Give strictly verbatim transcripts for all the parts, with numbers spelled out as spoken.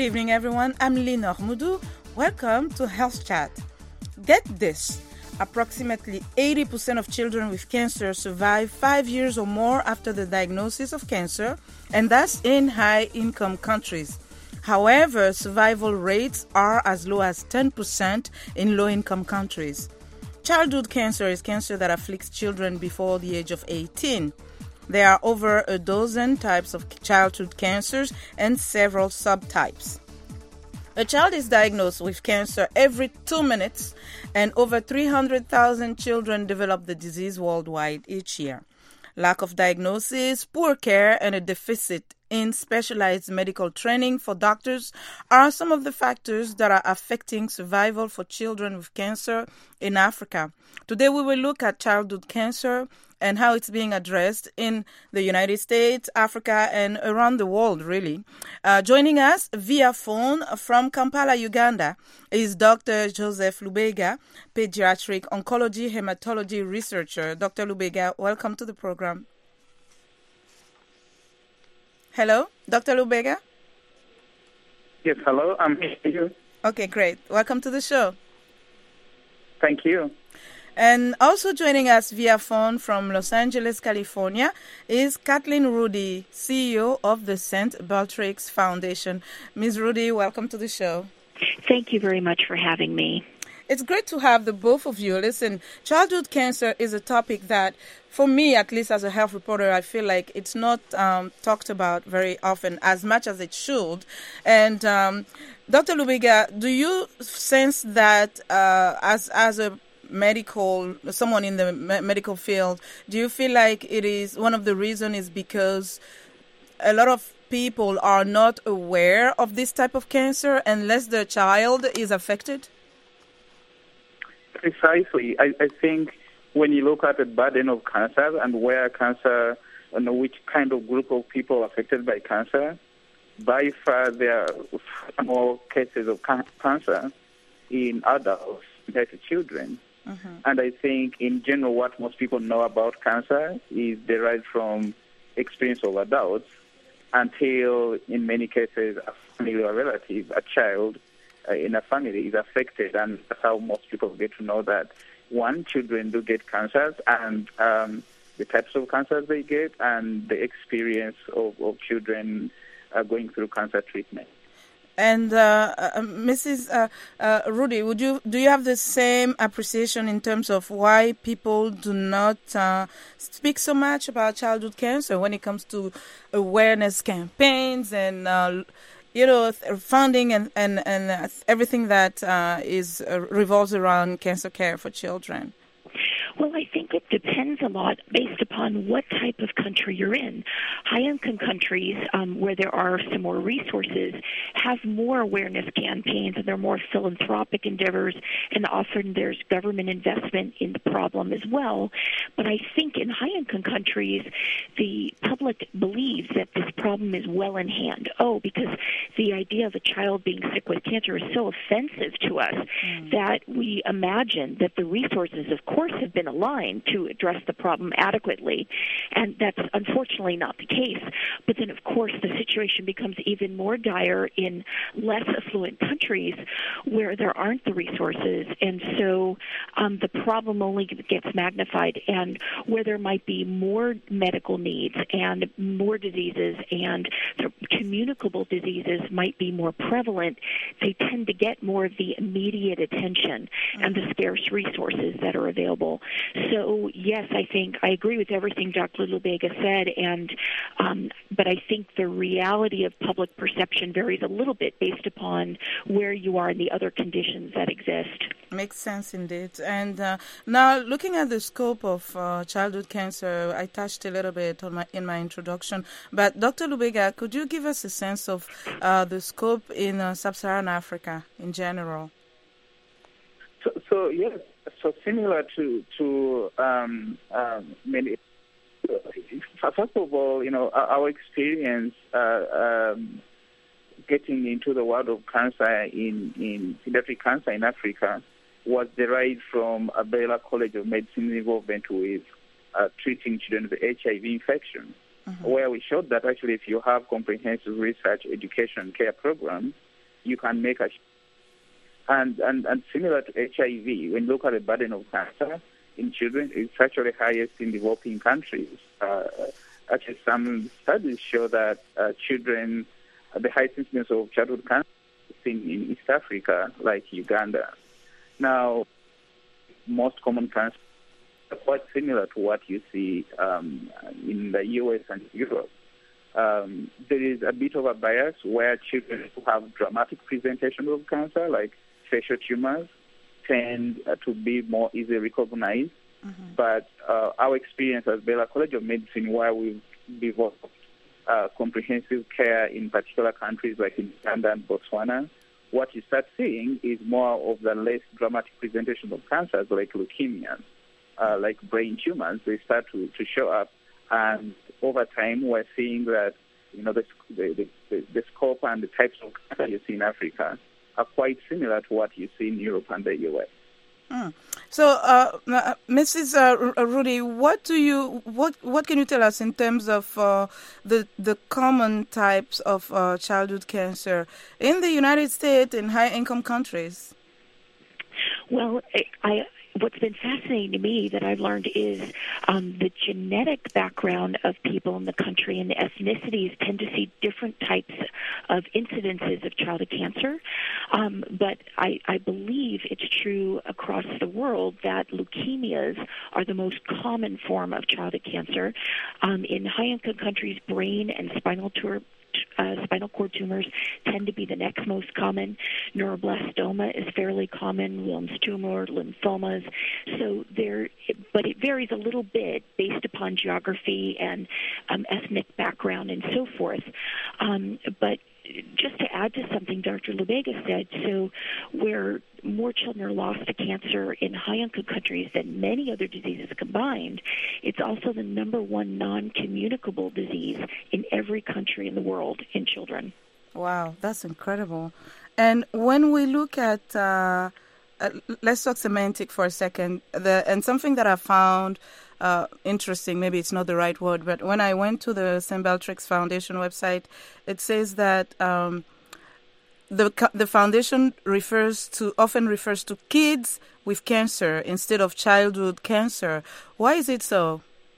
evening, everyone. I'm Lenore Moudou. Welcome to Health Chat. Get this. Approximately eighty percent of children with cancer survive five years or more after the diagnosis of cancer, and that's in high-income countries. However, survival rates are as low as ten percent in low-income countries. Childhood cancer is cancer that afflicts children before the age of eighteen. There are over a dozen types of childhood cancers and several subtypes. A child is diagnosed with cancer every two minutes, and over three hundred thousand children develop the disease worldwide each year. Lack of diagnosis, poor care, and a deficit in specialized medical training for doctors are some of the factors that are affecting survival for children with cancer in Africa. Today we will look at childhood cancer and how it's being addressed in the United States, Africa, and around the world, really. Uh, joining us via phone from Kampala, Uganda, is Doctor Joseph Lubega, pediatric oncology hematology researcher. Doctor Lubega, welcome to the program. Hello, Doctor Lubega? Yes, hello, I'm here. Okay, great. Welcome to the show. Thank you. And also joining us via phone from Los Angeles, California, is Kathleen Rudy, C E O of the Saint Beatrix Foundation. Miz Rudy, welcome to the show. Thank you very much for having me. It's great to have the both of you. Listen, childhood cancer is a topic that, for me, at least as a health reporter, I feel like it's not um, talked about very often as much as it should. And um, Doctor Lubega, do you sense that uh, as as a medical, someone in the medical field, do you feel like it is one of the reasons is because a lot of people are not aware of this type of cancer unless their child is affected? Precisely. I, I think when you look at the burden of cancer and where cancer, and which kind of group of people affected by cancer, by far there are more cases of can- cancer in adults compared to children. Mm-hmm. And I think, in general, what most people know about cancer is derived from experience of adults until, in many cases, a family or relative, a child uh, in a family is affected. And that's how most people get to know that, one, children do get cancers, and um, the types of cancers they get and the experience of, of children uh, going through cancer treatment. And uh, uh, Missus Uh, uh, Rudy, would you do you have the same appreciation in terms of why people do not uh, speak so much about childhood cancer when it comes to awareness campaigns and uh, you know funding and and and everything that uh, is uh, revolves around cancer care for children? Well, I think it depends a lot based upon what type of country you're in. High-income countries, um, where there are some more resources, have more awareness campaigns, and there are more philanthropic endeavors, and often there's government investment in the problem as well. But I think in high-income countries, the public believes that this problem is well in hand. Oh, because the idea of a child being sick with cancer is so offensive to us mm. that we imagine that the resources, of course, have been aligned to address the problem adequately, and that's unfortunately not the case. But then, of course, the situation becomes even more dire in less affluent countries where there aren't the resources, and so um, the problem only gets magnified, and where there might be more medical needs and more diseases and communicable diseases might be more prevalent, they tend to get more of the immediate attention and the scarce resources that are available. So, yes, I think I agree with everything Doctor Lubega said, and um, but I think the reality of public perception varies a little bit based upon where you are and the other conditions that exist. Makes sense indeed. And uh, now, looking at the scope of uh, childhood cancer, I touched a little bit on my, in my introduction, but Doctor Lubega, could you give us a sense of uh, the scope in uh, sub-Saharan Africa in general? So, so yes. So similar to to um, um, many. First of all, you know, our, our experience uh, um, getting into the world of cancer in in pediatric cancer in Africa was derived from a Baylor College of Medicine's involvement with uh, treating children with H I V infection, mm-hmm. where we showed that actually if you have comprehensive research, education, care programs, you can make a and, and and similar to H I V, when you look at the burden of cancer in children, it's actually highest in developing countries. Uh, actually, some studies show that uh, children, uh, the highest incidence of childhood cancer is in, in East Africa, like Uganda. Now, most common cancers are quite similar to what you see um, in the U S and Europe. Um, there is a bit of a bias where children who have dramatic presentation of cancer, like facial tumors, tend uh, to be more easily recognized. Mm-hmm. But uh, our experience at Baylor College of Medicine, where we've developed uh, comprehensive care in particular countries like in Uganda and Botswana, what you start seeing is more of the less dramatic presentation of cancers like leukemia, uh, like brain tumors. They start to, to show up. And over time, we're seeing that, you know, the, the, the, the scope and the types of cancer you see in Africa are quite similar to what you see in Europe and the U S. Mm. So, uh, Missus Uh, Rudy, what do you what what can you tell us in terms of uh, the the common types of uh, childhood cancer in the United States and high income countries? Well, I. What's been fascinating to me that I've learned is um, the genetic background of people in the country, and the ethnicities tend to see different types of incidences of childhood cancer. Um, but I, I believe it's true across the world that leukemias are the most common form of childhood cancer. Um, in high-income countries, brain and spinal tumor Uh, spinal cord tumors tend to be the next most common. Neuroblastoma is fairly common, Wilms tumor, lymphomas. So there, but it varies a little bit based upon geography and um, ethnic background and so forth. Um, but just to add to something Doctor Lubega said, so where more children are lost to cancer in high-income countries than many other diseases combined, it's also the number one non-communicable disease in every country in the world in children. Wow, that's incredible. And when we look at, uh, uh, let's talk semantic for a second, the, and something that I found Uh, interesting, maybe it's not the right word, but when I went to the Saint Bellatrix Foundation website, it says that um, the the foundation refers to often refers to kids with cancer instead of childhood cancer. Why is it so?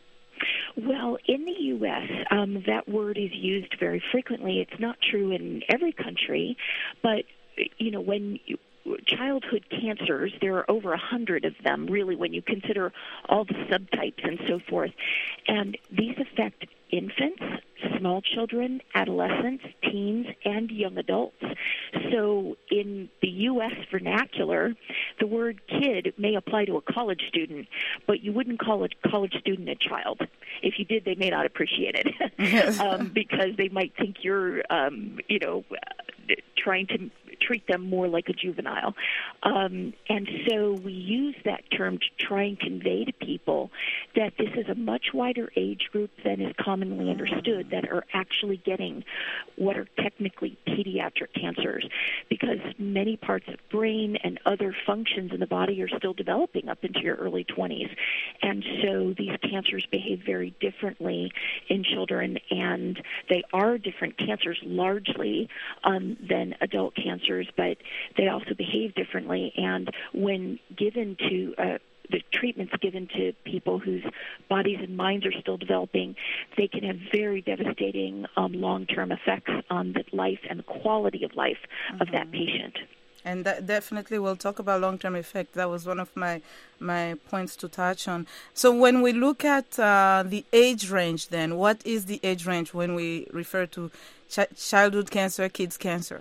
Well, in the U S, um, that word is used very frequently. It's not true in every country, but you know when you childhood cancers, there are over a hundred of them, really, when you consider all the subtypes and so forth. And these affect infants, small children, adolescents, teens, and young adults. So in the U S vernacular, the word kid may apply to a college student, but you wouldn't call a college student a child. If you did, they may not appreciate it um, because they might think you're, um, you know, trying to treat them more like a juvenile. Um, and so we use that term to try and convey to people that this is a much wider age group than is commonly understood that are actually getting what are technically pediatric cancers, because many parts of brain and other functions in the body are still developing up into your early twenties. And so these cancers behave very differently in children, and they are different cancers largely um, than adult cancers, but they also behave differently. And when given to uh, the treatments given to people whose bodies and minds are still developing, they can have very devastating um, long-term effects on the life and the quality of life mm-hmm. of that patient. And that definitely we'll talk about long-term effect. That was one of my my points to touch on. So when we look at uh, the age range, then what is the age range when we refer to ch- childhood cancer, kids cancer?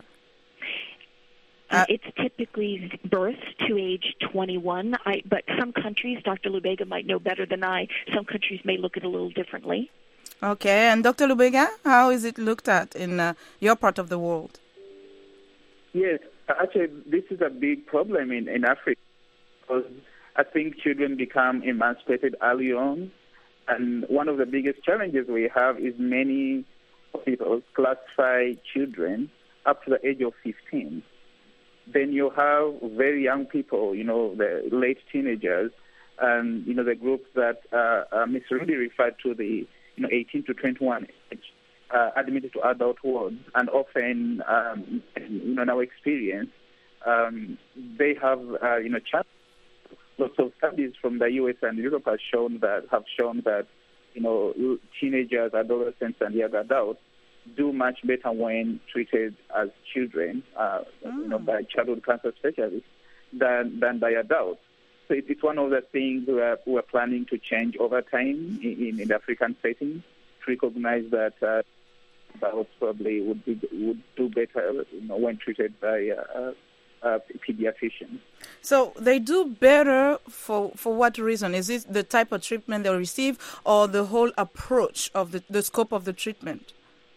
Uh, it's typically birth to age twenty-one, I, but some countries, Doctor Lubega might know better than I, some countries may look at it a little differently. Okay, and Doctor Lubega, how is it looked at in uh, your part of the world? Yes, actually, this is a big problem in, in Africa, because I think children become emancipated early on, and one of the biggest challenges we have is many people classify children up to the age of fifteen. Then you have very young people, you know, the late teenagers, and, you know, the group that uh, uh, Miz Rudy referred to, the, you know, eighteen to twenty-one age. uh, admitted to adult wards, and often, um, you know, in our experience, um, they have, uh, you know, chat. Lots of studies from the U S and Europe have shown that have shown that, you know, teenagers, adolescents, and young adults do much better when treated as children, uh, mm. you know, by childhood cancer specialists than than by adults. So it, it's one of the things we're, we're planning to change over time in, in the African setting, to recognize that uh, adults probably would be, would do better, you know, when treated by uh, uh, pediatricians. So they do better for for what reason? Is it the type of treatment they receive, or the whole approach of the, the scope of the treatment?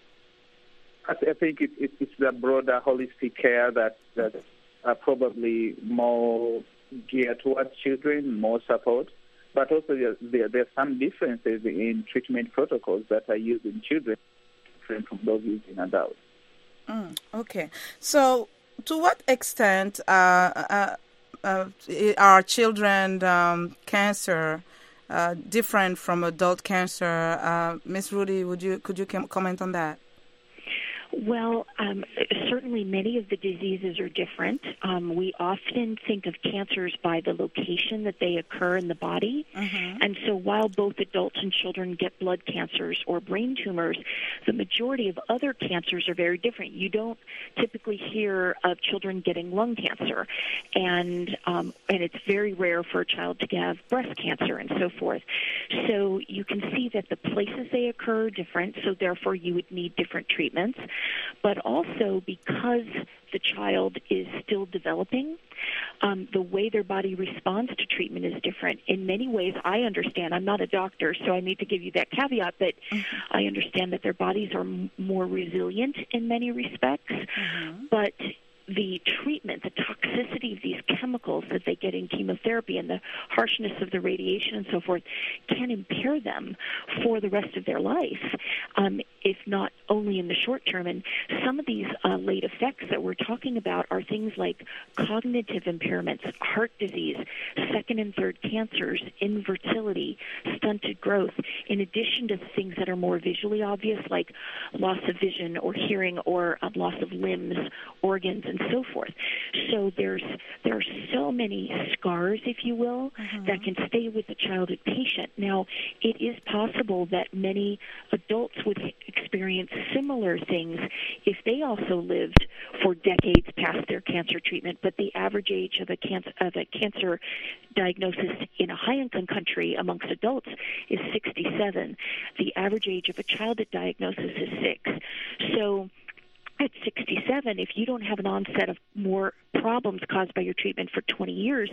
I, th- I think it, it, it's the broader holistic care that that are probably more geared towards children, more support. But also there, there, there are some differences in treatment protocols that are used in children different from those used in adults. Mm, okay. So to what extent uh, uh, uh, are children um, cancer uh, different from adult cancer? Uh, Miz Rudy, would you could you comment on that? Well, um, certainly many of the diseases are different. Um, we often think of cancers by the location that they occur in the body. Mm-hmm. And so while both adults and children get blood cancers or brain tumors, the majority of other cancers are very different. You don't typically hear of children getting lung cancer, and um, and it's very rare for a child to have breast cancer and so forth. So you can see that the places they occur are different, so therefore you would need different treatments. But also because the child is still developing, um, the way their body responds to treatment is different. In many ways, I understand, I'm not a doctor, so I need to give you that caveat, but mm-hmm. I understand that their bodies are m- more resilient in many respects. Mm-hmm. But the treatment, the toxicity of these chemicals that they get in chemotherapy and the harshness of the radiation and so forth can impair them for the rest of their life, um, if not only in the short term. And some of these uh, late effects that we're talking about are things like cognitive impairments, heart disease, second and third cancers, infertility, stunted growth, in addition to the things that are more visually obvious, like loss of vision or hearing or uh, loss of limbs, organs, and so forth. So there's there are so many scars, if you will, mm-hmm. that can stay with the childhood patient. Now, it is possible that many adults would experience similar things if they also lived for decades past their cancer treatment, but the average age of a cancer, of a cancer diagnosis in a high-income country amongst adults is sixty-seven. The average age of a childhood diagnosis is six. So at sixty-seven, if you don't have an onset of more problems caused by your treatment for twenty years,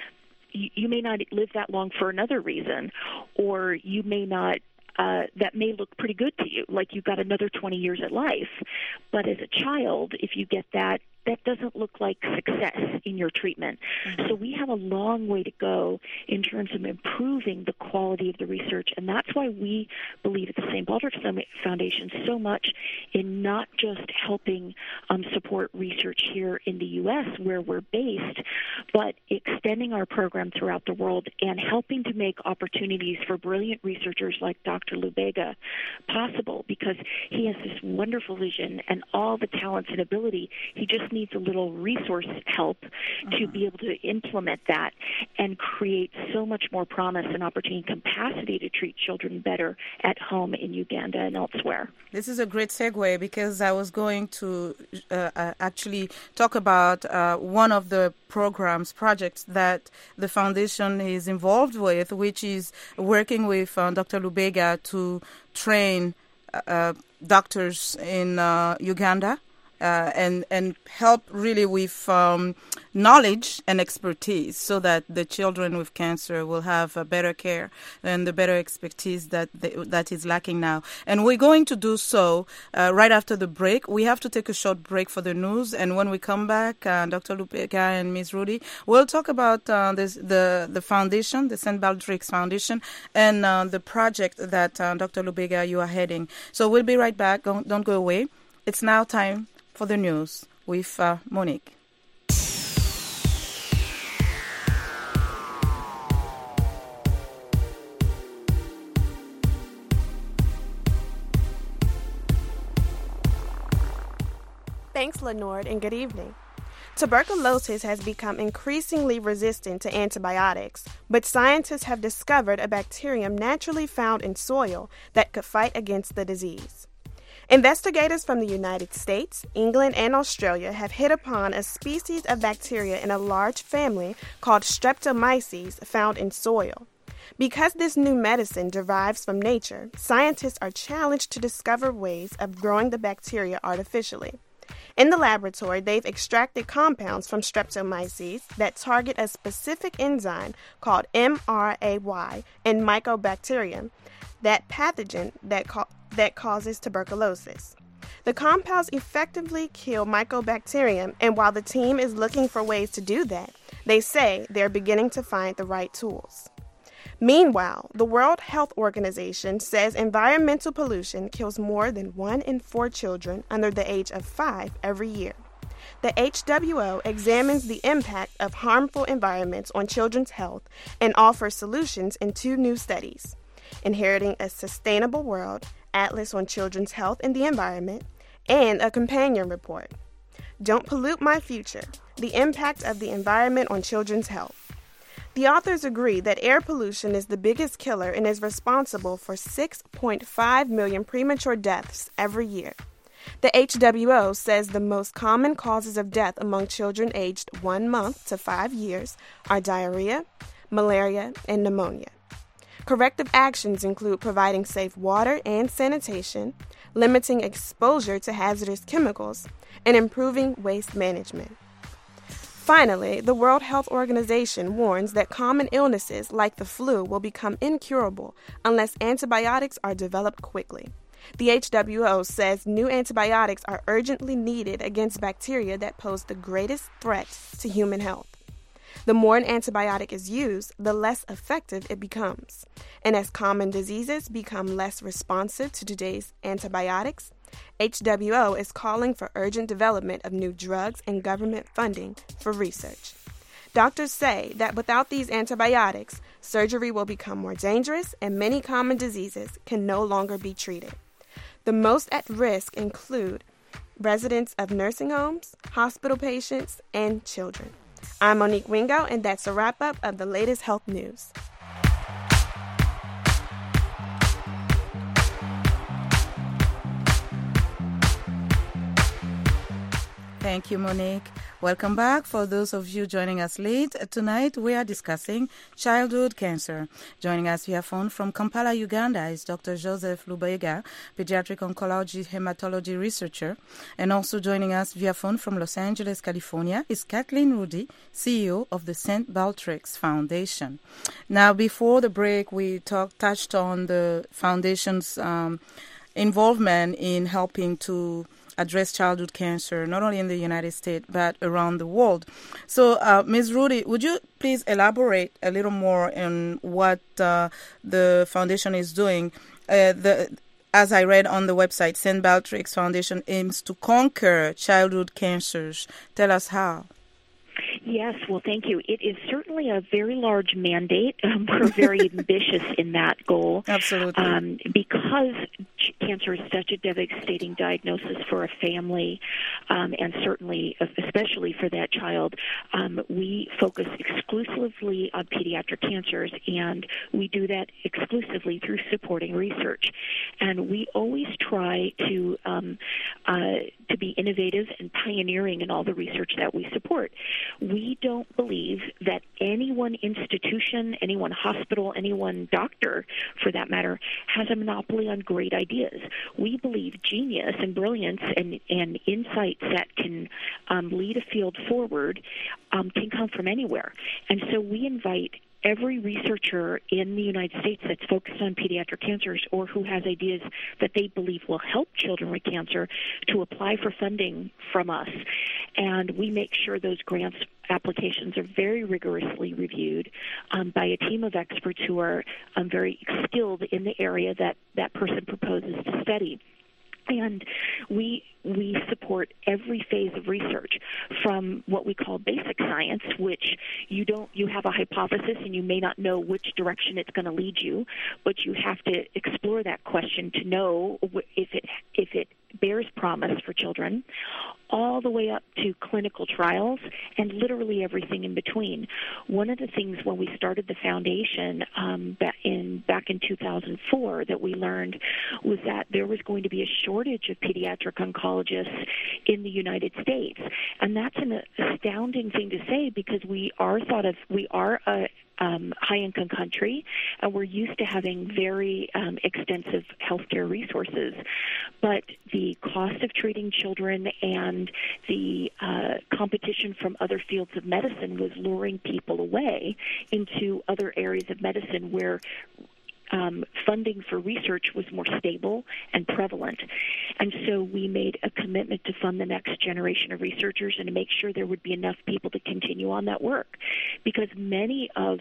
you, you may not live that long for another reason, or you may not, uh, that may look pretty good to you, like you've got another twenty years at life. But as a child, if you get that, that doesn't look like success in your treatment. Mm-hmm. So we have a long way to go in terms of improving the quality of the research, and that's why we believe at the Saint Baldrick's Foundation so much in not just helping um, support research here in the U S where we're based, but extending our program throughout the world and helping to make opportunities for brilliant researchers like Doctor Lubega possible, because he has this wonderful vision and all the talents and ability. He just needs a little resource help uh-huh. to be able to implement that and create so much more promise and opportunity and capacity to treat children better at home in Uganda and elsewhere. This is a great segue, because I was going to uh, uh, actually talk about uh, one of the programs, projects that the foundation is involved with, which is working with uh, Doctor Lubega to train uh, doctors in uh, Uganda. Uh, and and help really with um, knowledge and expertise, so that the children with cancer will have a better care and the better expertise that they, that is lacking now. And we're going to do so uh, right after the break. We have to take a short break for the news, and when we come back, uh, Doctor Lubega and Miz Rudy will talk about uh, this, the the foundation, the Saint Baldrick's Foundation, and uh, the project that uh, Doctor Lubega, you are heading. So we'll be right back. Don't, don't go away. It's now time for the news with uh, Monique. Thanks, Lenord, and good evening. Tuberculosis has become increasingly resistant to antibiotics, but scientists have discovered a bacterium naturally found in soil that could fight against the disease. Investigators from the United States, England, and Australia have hit upon a species of bacteria in a large family called Streptomyces found in soil. Because this new medicine derives from nature, scientists are challenged to discover ways of growing the bacteria artificially. In the laboratory, they've extracted compounds from Streptomyces that target a specific enzyme called M R A Y in Mycobacterium, that pathogen that, ca- that causes tuberculosis. The compounds effectively kill Mycobacterium, and while the team is looking for ways to do that, they say they're beginning to find the right tools. Meanwhile, the World Health Organization says environmental pollution kills more than one in four children under the age of five every year. The H W O examines the impact of harmful environments on children's health and offers solutions in two new studies: Inheriting a Sustainable World, Atlas on Children's Health and the Environment, and a companion report, Don't Pollute My Future, The Impact of the Environment on Children's Health. The authors agree that air pollution is the biggest killer and is responsible for six point five million premature deaths every year. The H W O says the most common causes of death among children aged one month to five years are diarrhea, malaria, and pneumonia. Corrective actions include providing safe water and sanitation, limiting exposure to hazardous chemicals, and improving waste management. Finally, the World Health Organization warns that common illnesses like the flu will become incurable unless antibiotics are developed quickly. The H W O says new antibiotics are urgently needed against bacteria that pose the greatest threat to human health. The more an antibiotic is used, the less effective it becomes. And as common diseases become less responsive to today's antibiotics, H W O is calling for urgent development of new drugs and government funding for research. Doctors say that without these antibiotics, surgery will become more dangerous and many common diseases can no longer be treated. The most at risk include residents of nursing homes, hospital patients, and children. I'm Monique Wingo, and that's a wrap-up of the latest health news. Thank you, Monique. Welcome back. For those of you joining us late, tonight we are discussing childhood cancer. Joining us via phone from Kampala, Uganda is Doctor Joseph Lubega, pediatric oncology hematology researcher. And also joining us via phone from Los Angeles, California is Kathleen Rudy, C E O of the Saint Baldrick's Foundation. Now, before the break, we talked touched on the foundation's um, involvement in helping to address childhood cancer, not only in the United States, but around the world. So, uh, Miz Rudy, would you please elaborate a little more on what uh, the foundation is doing? Uh, the, as I read on the website, Saint Baldrick's Foundation aims to conquer childhood cancers. Tell us how. Yes, well, thank you. It is certainly a very large mandate. Um, we're very ambitious in that goal. Absolutely. Um, because cancer is such a devastating diagnosis for a family, um, and certainly, especially for that child, um, we focus exclusively on pediatric cancers, and we do that exclusively through supporting research. And we always try to um, uh, to be innovative and pioneering in all the research that we support. We don't believe that any one institution, any one hospital, any one doctor, for that matter, has a monopoly on great ideas. We believe genius and brilliance and, and insights that can um, lead a field forward um, can come from anywhere. And so we invite every researcher in the United States that's focused on pediatric cancers or who has ideas that they believe will help children with cancer to apply for funding from us. And we make sure those grants applications are very rigorously reviewed um, by a team of experts who are um, very skilled in the area that that person proposes to study. And we we support every phase of research, from what we call basic science, which you don't you have a hypothesis and you may not know which direction it's going to lead you, but you have to explore that question to know if it if it bears promise for children, all the way up to clinical trials and literally everything in between. One of the things when we started the foundation um, back in back in two thousand four that we learned was that there was going to be a shortage of pediatric oncologists in the United States, and that's an astounding thing to say because we are thought of we are a Um, high-income country, and we're used to having very um, extensive healthcare resources. But the cost of treating children and the uh, competition from other fields of medicine was luring people away into other areas of medicine where Um, funding for research was more stable and prevalent. And so we made a commitment to fund the next generation of researchers and to make sure there would be enough people to continue on that work. Because many of,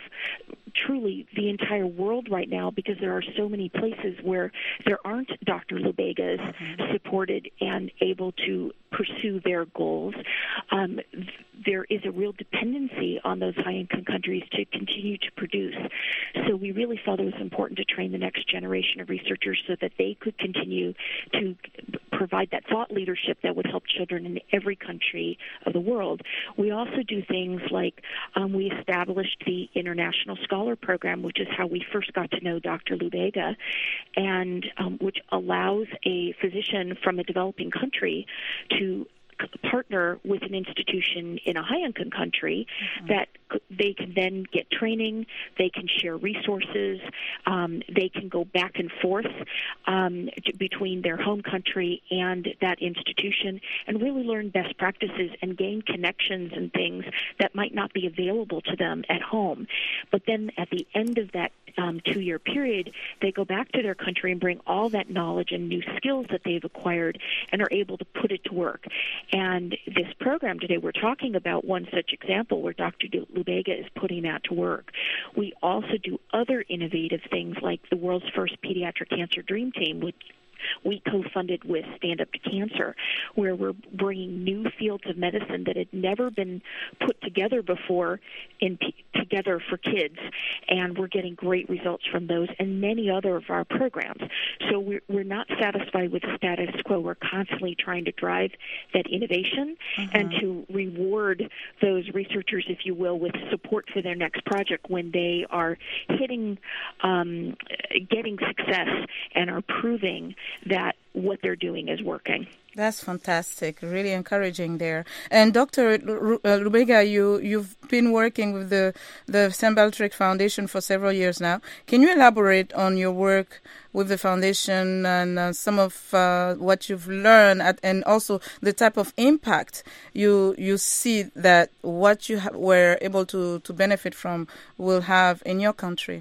truly the entire world right now, because there are so many places where there aren't Doctor Lubegas mm-hmm. supported and able to pursue their goals, um, there is a real dependency on those high-income countries to continue to produce. So we really felt it was important to train the next generation of researchers so that they could continue to provide that thought leadership that would help children in every country of the world. We also do things like um, we established the International Scholar Program, which is how we first got to know Doctor Lubega, and um, which allows a physician from a developing country to partner with an institution in a high-income country mm-hmm. that they can then get training, they can share resources, um, they can go back and forth um, between their home country and that institution and really learn best practices and gain connections and things that might not be available to them at home. But then at the end of that um, two-year period, they go back to their country and bring all that knowledge and new skills that they've acquired and are able to put it to work. And this program today, we're talking about one such example where Doctor Lubega is putting that to work. We also do other innovative things like the world's first pediatric cancer dream team, which we co-funded with Stand Up to Cancer, where we're bringing new fields of medicine that had never been put together before in p- together for kids, and we're getting great results from those and many other of our programs. So we're, we're not satisfied with the status quo. We're constantly trying to drive that innovation mm-hmm. and to reward those researchers, if you will, with support for their next project when they are hitting, um, getting success and are proving that what they're doing is working. That's fantastic, really encouraging there. And Doctor Lubega, you, you've been working with the, the Saint Baldrick Foundation for several years now. Can you elaborate on your work with the foundation and uh, some of uh, what you've learned at, and also the type of impact you you see that what you ha- were able to, to benefit from will have in your country?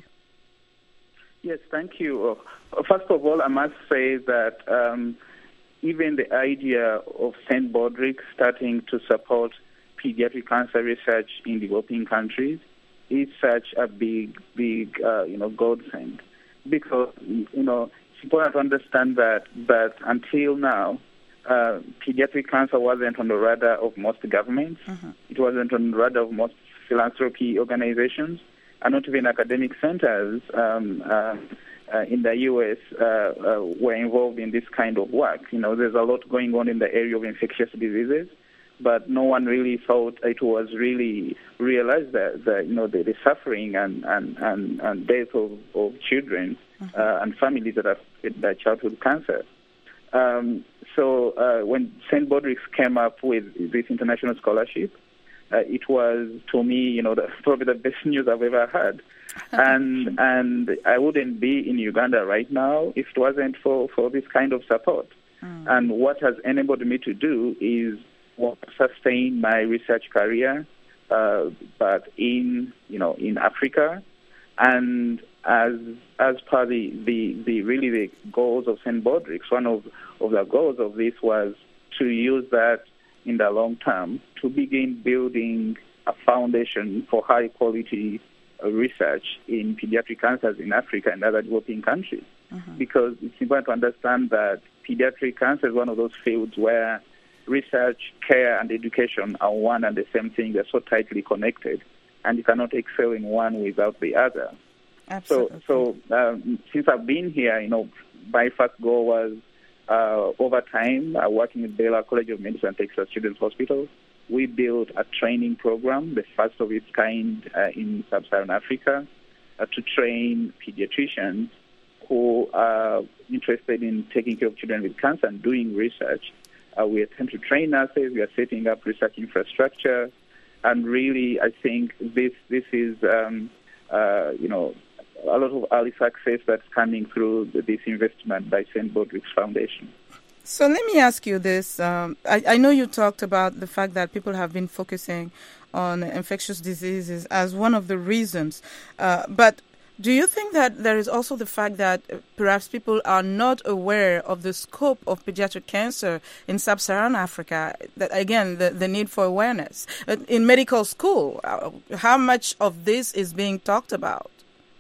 Yes, thank you. First of all, I must say that um, even the idea of Saint Baldrick starting to support pediatric cancer research in developing countries is such a big, big, uh, you know, godsend. Because, you know, it's important to understand that, that until now, uh, pediatric cancer wasn't on the radar of most governments. Mm-hmm. It wasn't on the radar of most philanthropy organizations, and not even academic centers um, uh, uh, in the U S uh, uh, were involved in this kind of work. You know, there's a lot going on in the area of infectious diseases, but no one really thought it was really realized that, that you know, the, the suffering and, and, and, and death of, of children mm-hmm. uh, and families that are affected by childhood cancer. Um, so uh, when Saint Baldrick came up with this international scholarship, Uh, it was, to me, you know, the, probably the best news I've ever had. and and I wouldn't be in Uganda right now if it wasn't for, for this kind of support. Mm. And what has enabled me to do is sustain my research career, uh, but in, you know, in Africa. And as as per the, the, the really the goals of Saint Baldrick, one of, of the goals of this was to use that in the long term to begin building a foundation for high-quality uh, research in pediatric cancers in Africa and other developing countries. Mm-hmm. Because it's important to understand that pediatric cancer is one of those fields where research, care, and education are one and the same thing. They're so tightly connected, and you cannot excel in one without the other. Absolutely. So, so um, since I've been here, you know, my first goal was uh, over time, uh, working with Baylor College of Medicine and Texas Children's Hospital. We built a training program, the first of its kind uh, in sub-Saharan Africa, uh, to train pediatricians who are interested in taking care of children with cancer and doing research. Uh, we attempt to train nurses. We are setting up research infrastructure, and really, I think this this is um, uh, you know a lot of early success that's coming through this investment by Saint Baldrick's Foundation. So let me ask you this. Um, I, I know you talked about the fact that people have been focusing on infectious diseases as one of the reasons. Uh, but do you think that there is also the fact that perhaps people are not aware of the scope of pediatric cancer in sub-Saharan Africa? That, again, the, the need for awareness. In medical school, how much of this is being talked about?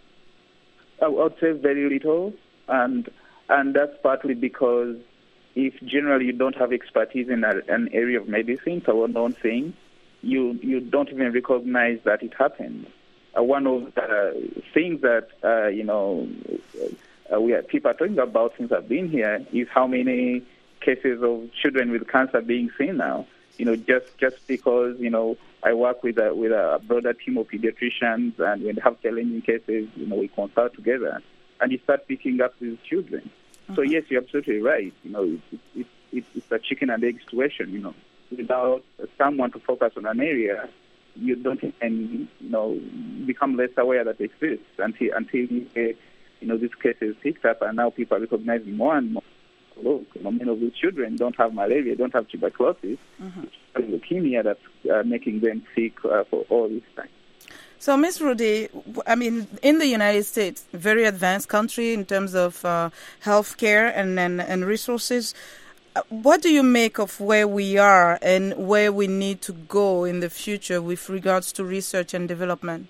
I would say very little, and and that's partly because if generally you don't have expertise in a, an area of medicine, it's a well-known thing, you you don't even recognize that it happened. Uh, one of the things that uh, you know uh, we are, people are talking about since I've been here is how many cases of children with cancer being seen now. You know, just just because you know I work with a with a broader team of pediatricians, and when they have challenging cases, you know, we consult together, and you start picking up these children. Mm-hmm. So yes, you're absolutely right. You know, it, it, it, it's a chicken and egg situation. You know, without someone to focus on an area, you don't even you know become less aware that it exists until until you know this case is picked up, and now people are recognizing more and more. Look, you know, many of these children don't have malaria, don't have tuberculosis, mm-hmm. leukemia that's uh, making them sick uh, for all this time. So, Miz Rudy, I mean, in the United States, very advanced country in terms of uh, health care and, and, and resources, what do you make of where we are and where we need to go in the future with regards to research and development?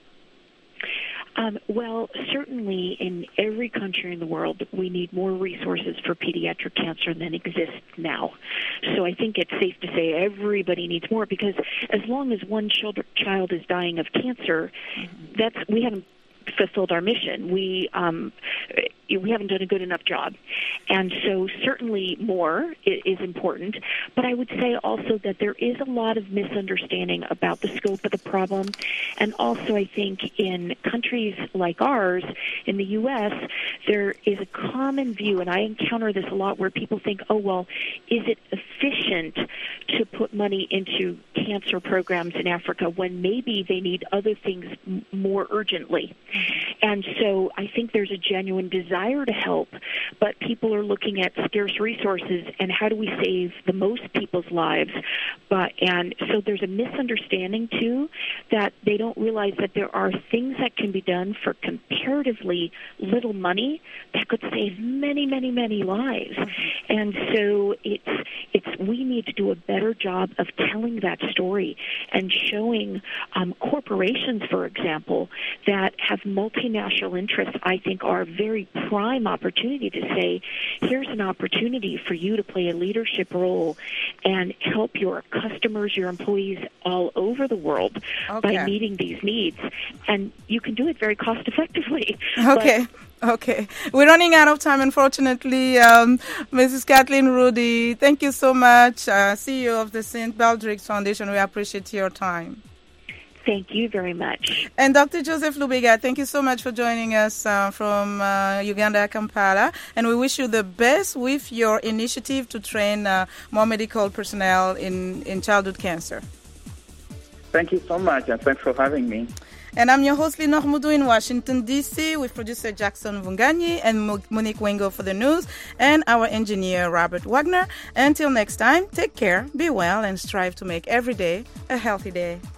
Um, well, certainly in every country in the world, we need more resources for pediatric cancer than exists now. So I think it's safe to say everybody needs more, because as long as one child, child is dying of cancer, that's we haven't fulfilled our mission. We um, we haven't done a good enough job. And so certainly more is important. But I would say also that there is a lot of misunderstanding about the scope of the problem. And also I think in countries like ours, in the U S, there is a common view, and I encounter this a lot, where people think, oh, well, is it efficient to put money into cancer programs in Africa when maybe they need other things m- more urgently? And so I think there's a genuine desire to help, but people are looking at scarce resources and how do we save the most people's lives. But and so there's a misunderstanding, too, that they don't realize that there are things that can be done for comparatively little money that could save many, many, many lives. And so it's it's we need to do a better job of telling that story and showing um, corporations, for example, that have multinational interests, I think, are a very prime opportunity to say, here's an opportunity for you to play a leadership role and help your customers, your employees all over the world okay. by meeting these needs. And you can do it very cost effectively. Okay. But Okay. We're running out of time, unfortunately. Um, Missus Kathleen Rudy, thank you so much. Uh, C E O of the Saint Baldrick's Foundation. We appreciate your time. Thank you very much. And Doctor Joseph Lubega, thank you so much for joining us uh, from uh, Uganda, Kampala. And we wish you the best with your initiative to train uh, more medical personnel in, in childhood cancer. Thank you so much, and thanks for having me. And I'm your host, Linor Mudu, in Washington, D C, with producer Jackson Vunganyi and Monique Wengo for the news, and our engineer, Robert Wagner. Until next time, take care, be well, and strive to make every day a healthy day.